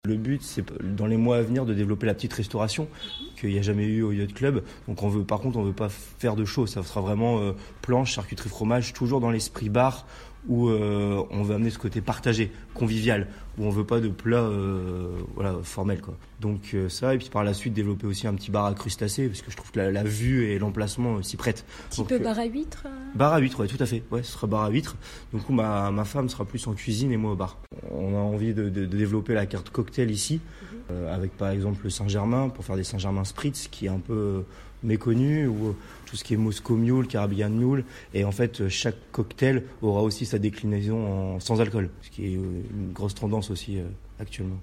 Le but, c'est dans les mois à venir de développer la petite restauration qu'il n'y a jamais eu au Yacht Club. Donc on veut pas faire de show. Ça sera vraiment planche, charcuterie, fromage, toujours dans l'esprit bar où on veut amener ce côté partagé, convivial, où on veut pas de plats formels, quoi. Donc ça, et puis par la suite développer aussi un petit bar à crustacés, parce que je trouve que la vue et l'emplacement s'y prêtent. Petit peu bar à huîtres. Bar à huîtres, ouais, tout à fait. Ouais, ce sera bar à huîtres. Donc ma femme sera plus en cuisine et moi au bar. On a envie de développer la carte cocktail ici, avec par exemple le Saint-Germain, pour faire des Saint-Germain Spritz, qui est un peu méconnu, ou tout ce qui est Moscow Mule, Caribbean Mule. Et en fait, chaque cocktail aura aussi sa déclinaison sans alcool, ce qui est une grosse tendance aussi actuellement.